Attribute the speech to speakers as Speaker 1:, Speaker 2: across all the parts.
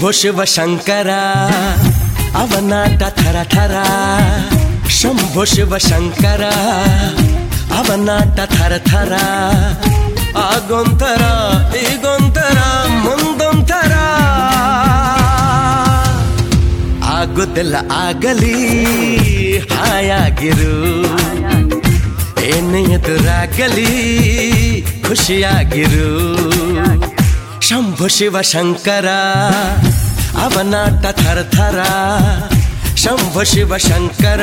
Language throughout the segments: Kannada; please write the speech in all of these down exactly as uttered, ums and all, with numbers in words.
Speaker 1: ಶಂಭೋ ಶಿವ ಶಂಕರ ಅವನಾಟ ಥರ ಥರ ಶಂಭೋ ಶಿವ ಶಂಕರ ಅವನಾಟ ಥರ ಥರ ಆಗೊಂತರ ಈಗೊಂತರ ಮುಂದೊಂತರ ಆಗುತ್ತಿಲ್ಲ ಆಗಲಿ ಹಾಯಾಗಿರು ಏನೇ ಎದುರಾಗಲಿ ಖುಷಿಯಾಗಿರು ಶಂಭೋ ಶಿವ ಶಂಕರ ಅವನಾಟ ಥರ ಥರ ಶಂಭೋ ಶಿವ ಶಂಕರ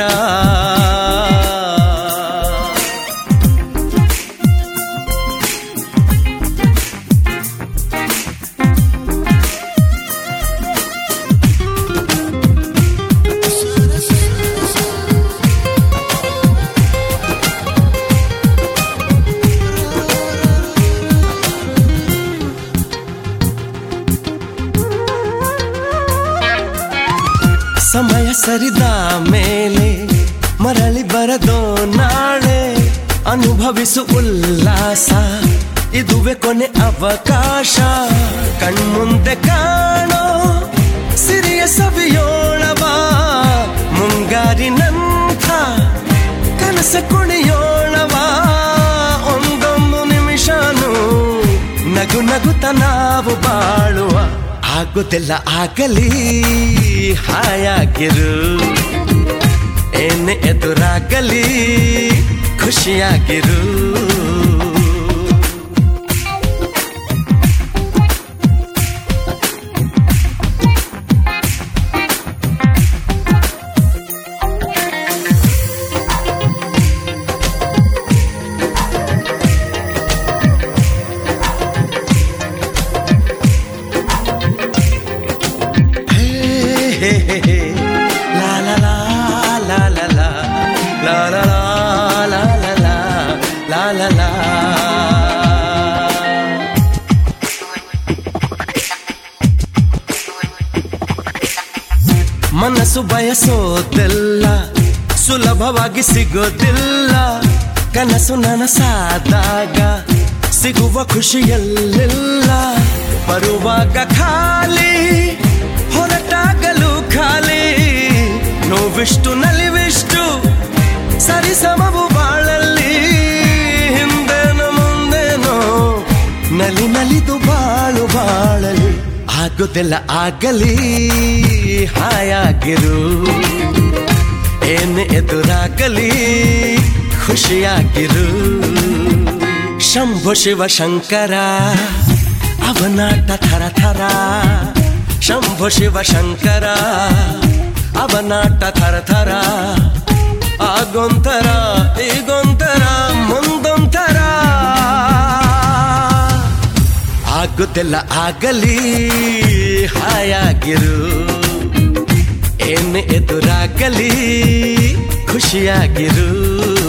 Speaker 1: ಸಮಯ ಸರಿದ ಮೇಲೆ ಮರಳಿ ಬರದೋ ನಾಳೆ ಅನುಭವಿಸು ಉಲ್ಲಾಸ ಇದುವೆ ಕೊನೆ ಅವಕಾಶ ಕಣ್ಮುಂದೆ ಕಾಣೋ ಸಿರಿಯ ಸವಿಯೋಳವ ಮುಂಗಾರಿನಂಥ ಕನಸ ಕುಣಿಯೋಳವ ಒಂದೊಂದು ನಿಮಿಷನೂ ನಗು ನಗುತ್ತ ನಾವು ಬಾಳುವ ಆಗುತ್ತಿಲ್ಲ ಆಗಲಿ ಹಾಯಾಗಿರು ಏನೇ ಎದುರಾಗಲಿ ಖುಷಿಯಾಗಿರು La la la la la la la la la la la la la la ಮನಸ್ಸು ಬಯಸೋದೆಲ್ಲ ಸುಲಭವಾಗಿ ಸಿಗೋದಿಲ್ಲ ಕನಸು ನನಸಾದಾಗ ಸಿಗುವ ಖುಷಿಯಲ್ಲೆಲ್ಲ ಬರುವಾಗ ಖಾಲಿ ಹೊರಟಾಗಲು ಖಾಲಿ ನೋವಿಷ್ಟು ನಲಿವಿಷ್ಟು ಸರಿ ಸಮವು ಬಾಳಲ್ಲಿ ಹಿಂದೇನೋ ಮುಂದೇನೋ ನಲಿ ನಲಿದು ಬಾಳು ಬಾಳಲಿ ಆಗುತ್ತಿಲ್ಲ ಆಗಲಿ ಹಾಯಾಗಿರು ಏನೇ ಎದುರಾಗಲಿ ಖುಷಿಯಾಗಿರು ಶಂಭೋ ಶಿವ ಶಂಕರ ಅವನಾಟ ಥರ ಥರ ಶಂಭೋ ಶಿವ ಶಂಕರ ಅವನಾಟ ಥರ ಥರ ಆಗೊಂತರ ಈಗೊಂತರ ಮುಂದೊಂತರ ಆಗುತ್ತಿಲ್ಲ ಆಗಲಿ ಹಾಯಾಗಿರು ಏನೇ ಎದುರಾಗಲಿ ಖುಷಿಯಾಗಿರು